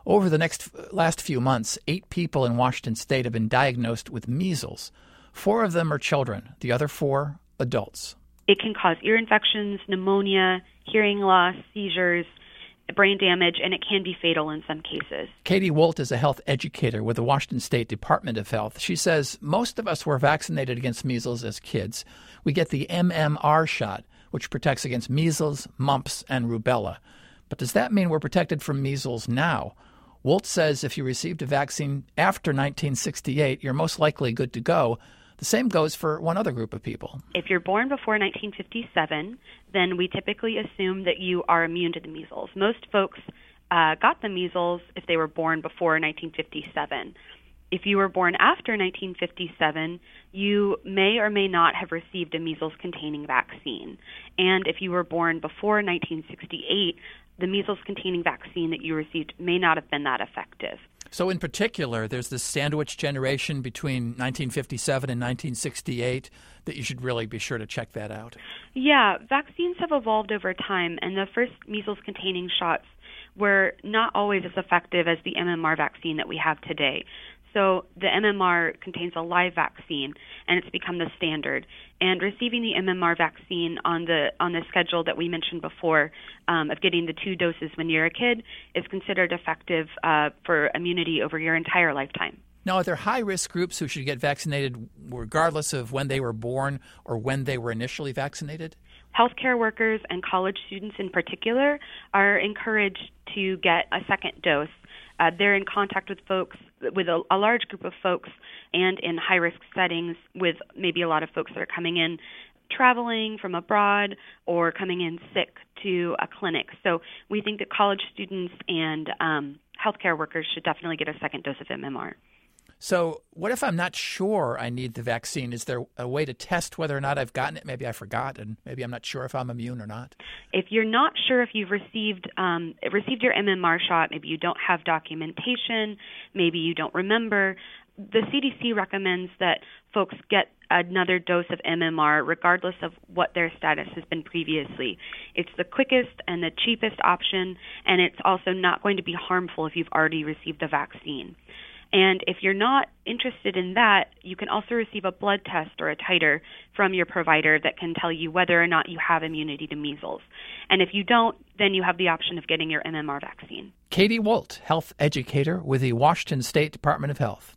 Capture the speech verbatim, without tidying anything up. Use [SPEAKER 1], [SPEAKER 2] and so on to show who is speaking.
[SPEAKER 1] Over the next last few months, eight people in Washington state have been diagnosed with measles. Four of them are children, the other four adults.
[SPEAKER 2] It can cause ear infections, pneumonia, hearing loss, seizures, brain damage, and it can be fatal in some cases.
[SPEAKER 1] Katie Wolt is a health educator with the Washington State Department of Health. She says most of us were vaccinated against measles as kids. We get the M M R shot, which protects against measles, mumps, and rubella. But does that mean we're protected from measles now? Wolt says if you received a vaccine after nineteen sixty-eight, you're most likely good to go. The same goes for one other group of people.
[SPEAKER 2] If you're born before nineteen fifty-seven, then we typically assume that you are immune to the measles. Most folks uh, got the measles if they were born before nineteen fifty-seven. If you were born after nineteen fifty-seven, you may or may not have received a measles-containing vaccine. And if you were born before nineteen sixty-eight, the measles-containing vaccine that you received may not have been that effective.
[SPEAKER 1] So in particular, there's this sandwich generation between nineteen fifty-seven and nineteen sixty-eight that you should really be sure to check that out.
[SPEAKER 2] Yeah, vaccines have evolved over time, and the first measles-containing shots were not always as effective as the M M R vaccine that we have today. So the M M R contains a live vaccine, and it's become the standard. And receiving the M M R vaccine on the on the schedule that we mentioned before um, of getting the two doses when you're a kid is considered effective uh, for immunity over your entire lifetime.
[SPEAKER 1] Now, are there high-risk groups who should get vaccinated regardless of when they were born or when they were initially vaccinated?
[SPEAKER 2] Healthcare workers and college students in particular are encouraged to get a second dose. Uh, they're in contact with folks, with a, a large group of folks, and in high-risk settings with maybe a lot of folks that are coming in traveling from abroad or coming in sick to a clinic. So we think that college students and um, healthcare workers should definitely get a second dose of M M R.
[SPEAKER 1] So what if I'm not sure I need the vaccine? Is there a way to test whether or not I've gotten it? Maybe I forgot, and maybe I'm not sure if I'm immune or not.
[SPEAKER 2] If you're not sure if you've received um, received your M M R shot, maybe you don't have documentation, maybe you don't remember, the C D C recommends that folks get another dose of M M R regardless of what their status has been previously. It's the quickest and the cheapest option, and it's also not going to be harmful if you've already received the vaccine. And if you're not interested in that, you can also receive a blood test or a titer from your provider that can tell you whether or not you have immunity to measles. And if you don't, then you have the option of getting your M M R vaccine.
[SPEAKER 1] Katie Wolt, health educator with the Washington State Department of Health.